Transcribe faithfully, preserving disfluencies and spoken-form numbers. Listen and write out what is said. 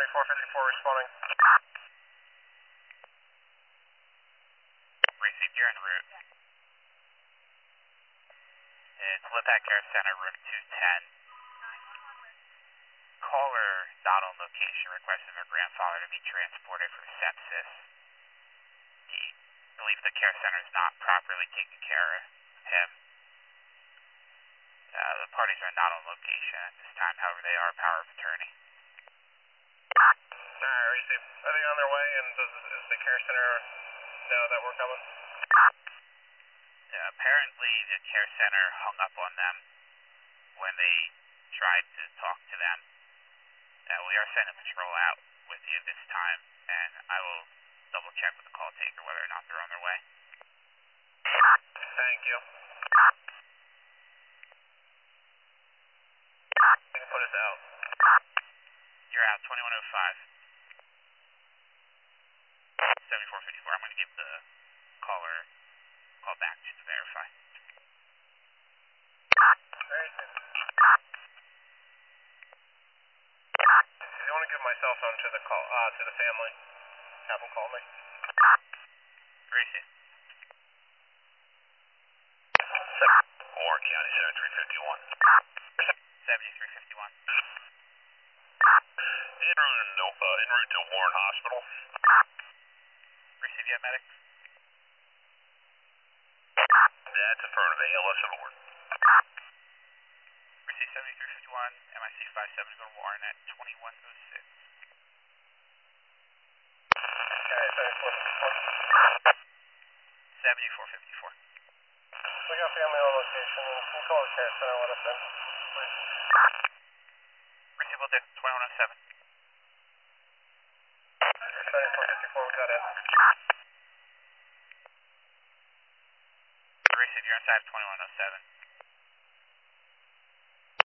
seventy-four fifty-four responding. Received, you're en route. It's Lipat Care Center, room two ten. Caller not on location requesting their grandfather to be transported for sepsis. He believes the care center is not properly taking care of him. Uh, the parties are not on location at this time, however they are power of attorney. Alright, receive. Are they on their way, and does, does the care center know that we're coming? Uh, apparently the care center hung up on them when they tried to talk to them. Uh, we are sending patrol out with you this time, and I will double check with the call taker whether or not they're on their way. Thank you. You can put us out. You're out, twenty-one oh five. seventy-four fifty-four, I'm going to give the caller a call back just to verify. Very good. If you want to give my cell phone to the call, uh, to the family, have them call me. Receive. Warren County, seventy-three fifty-one. seventy-three fifty-one. En route to, uh, en route to Warren Hospital. Receive, you have medic? That's affirmative, A L S at Warren. Receive seventy-three fifty-one, M I C five seven to go to Warren at twenty-one oh six. Okay, seventy-four fifty-four. seventy-four fifty-four. We got family on location. Can you call the care center and let us in, please? Receive, will do, twenty-one oh seven. seventy-four fifty-four, we got in. Receive, you're inside of twenty-one oh seven.